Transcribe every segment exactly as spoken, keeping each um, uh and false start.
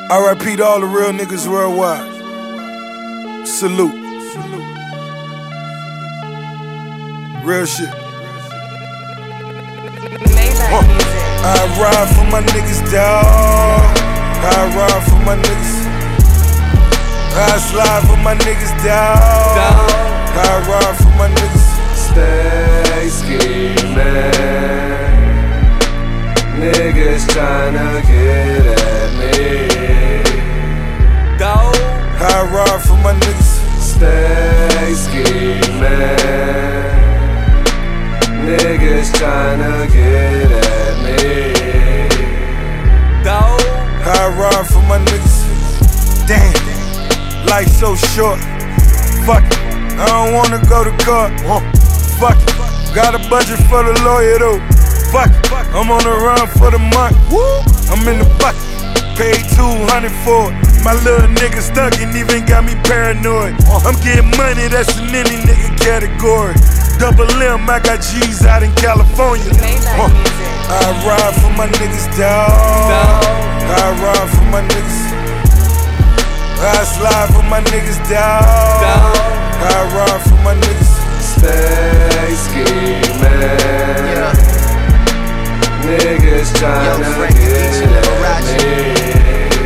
R I P to all the real niggas worldwide. Salute. Salute. Real shit. Uh, I ride for my niggas, dawg. I ride for my niggas. I slide for my niggas, dawg. I ride for my niggas. Stay scheming. Niggas tryna get at me. I ride for my niggas. Stay scheming. Niggas tryna get at me. I ride for my niggas. Damn, life so short. Fuck it, I don't wanna go to court. Fuck it, got a budget for the lawyer though. Fuck it, I'm on the run for the month. I'm in the bucket, paid two hundred for it. My little nigga stuck and even got me paranoid. I'm getting money, that's in any nigga category. Double M, I got G's out in California. Uh, I ride for my niggas, dawg. I ride for my niggas. I slide for my niggas, dawg. I ride for my niggas. Stay scheming. Niggas tryna get at me.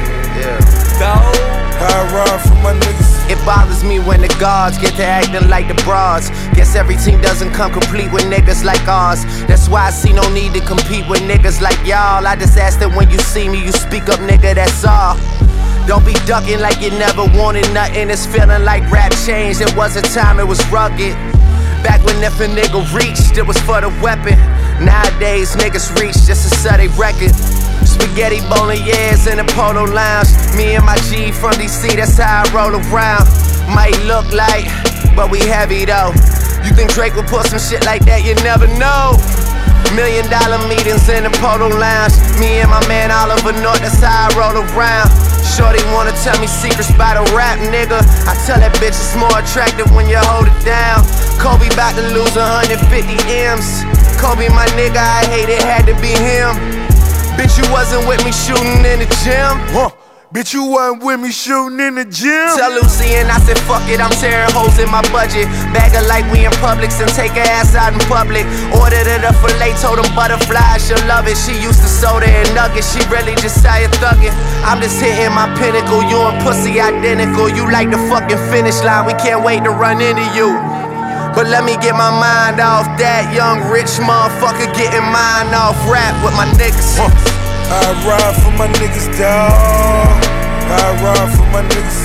I ride for my niggas. It bothers me when the gods get to acting like the bras. Guess every team doesn't come complete with niggas like ours. That's why I see no need to compete with niggas like y'all. I just ask that when you see me, you speak up, nigga, that's all. Don't be ducking like you never wanted nothing. It's feeling like rap changed. It was a time it was rugged. Back when if a nigga reached, it was for the weapon. Nowadays, niggas reach just to sell they record. Spaghetti bolognese in the Polo Lounge. Me and my G from D C, that's how I roll around. Might look like, but we heavy though. You think Drake would put some shit like that? You never know. Million dollar meetings in the Polo Lounge. Me and my man Oliver North, that's how I roll around. Shorty wanna tell me secrets about a rap, nigga. I tell that bitch it's more attractive when you hold it down. Kobe bout to lose one hundred fifty M's. Kobe my nigga, I hate it, had to be him. Bitch, you wasn't with me shooting in the gym. Huh. Bitch, you wasn't with me shooting in the gym. Tell Lucy and I said fuck it, I'm tearing holes in my budget. Bag her like we in Publix and take her ass out in public. Ordered her the filet, told them butterflies, she'll love it. She used to soda and nuggets, she really just started thugging. I'm just hitting my pinnacle, you and pussy identical. You like the fucking finish line, we can't wait to run into you. But let me get my mind off that young rich motherfucker getting mine off rap with my niggas. Huh. I ride for my niggas, dawg. I ride for my niggas.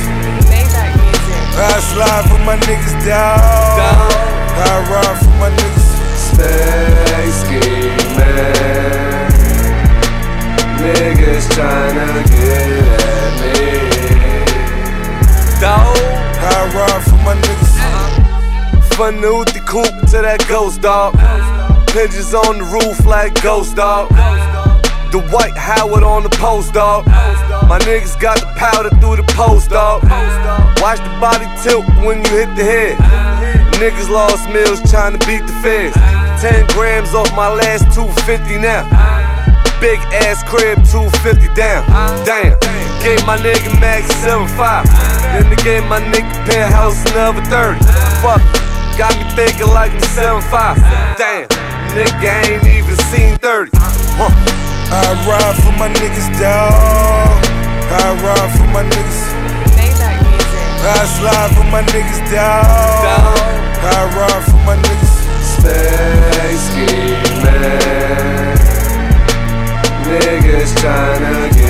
I slide for my niggas, dawg. I ride for my niggas. Stay scheming. Niggas tryna get at me. I ride for my niggas. From the Uti coupe to that ghost dog. Pigeons on the roof like ghost dog. The white Howard on the post dog. My niggas got the powder through the post dog. Watch the body tilt when you hit the head. Niggas lost meals trying to beat the feds. Ten grams off my last two fifty now. Big ass crib, two fifty down. Damn, gave my nigga Max seven five. Then they gave my nigga penthouse another thirty. Fuck, got me thinking like the seven five. Damn, nigga ain't even seen thirty. Huh. I ride for my niggas, dawg. I ride for my niggas. I slide for my niggas, dawg. I ride for my niggas. Stay scheming. Niggas tryna get